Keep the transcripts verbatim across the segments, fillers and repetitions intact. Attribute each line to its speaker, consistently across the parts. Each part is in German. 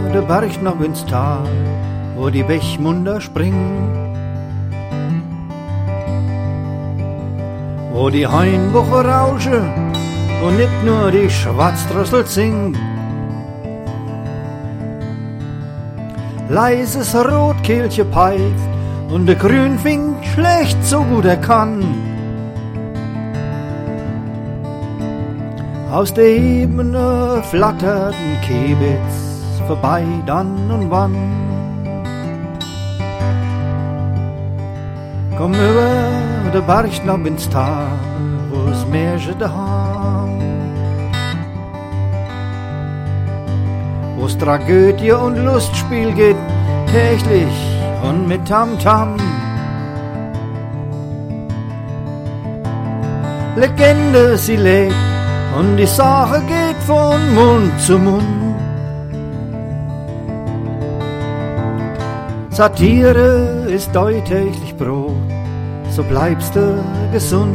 Speaker 1: der Berg noch ins Tal, wo die Bechmunder springen, wo die Hainbuche rauschen und nicht nur die Schwarzdrossel singt. Leises Rotkehlche pfeift und der Grünfink schlecht so gut er kann. Aus der Ebene flattert ein Kebitz vorbei dann und wann. Komm über der Berg noch ins Tal, wo's Märchen daheim, wo's Tragödie und Lustspiel geht, täglich und mit Tamtam. Legende, sie lebt und die Sache geht von Mund zu Mund. Satire ist dein täglich Brot, so bleibst du gesund.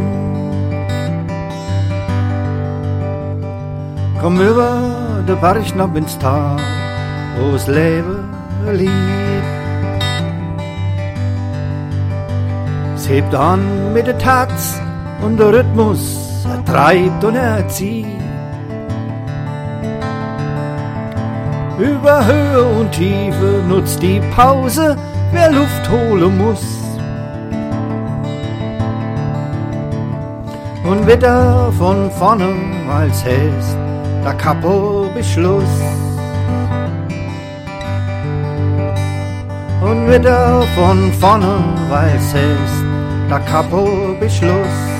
Speaker 1: Komm über der Berg noch ins Tal, wo's Leben liegt. Es hebt an mit der Taz und der Rhythmus, er treibt und er zieht. Über Höhe und Tiefe nutzt die Pause, wer Luft holen muss. Und wieder von vorne als heißt der Kapo-Beschluss. Und wieder von vorne, weil's heißt der Kapo-Beschluss.